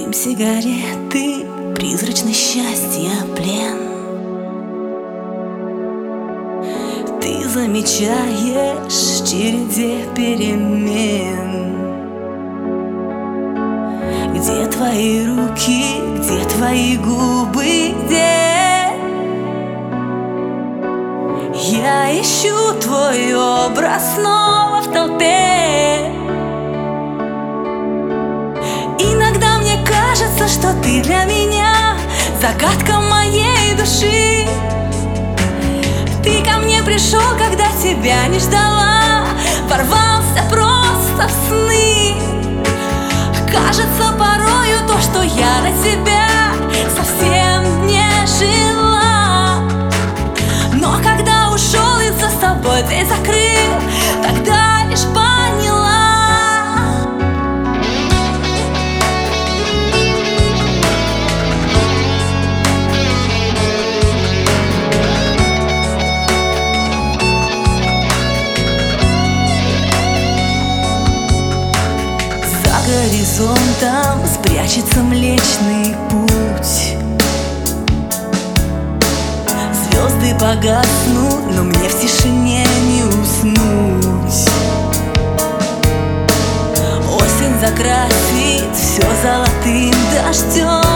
Дым сигареты, призрачный счастья плен. Ты замечаешь в череде перемен. Где твои руки, где твои губы, где? Я ищу твой образ снова в толпе. Иногда мне кажется, что ты для меня загадка моей души. Ты ко мне пришел, когда тебя не ждала, ворвался просто в сны. Кажется порою то, что я на тебя совсем не жила. Но когда ушел и за собой дверь закрыл, тогда лишь поняла. За горизонтом спрячется Млечный Путь. Звезды погаснут, но мне в тишине не уснуть. Осень закрасит все золотым дождем.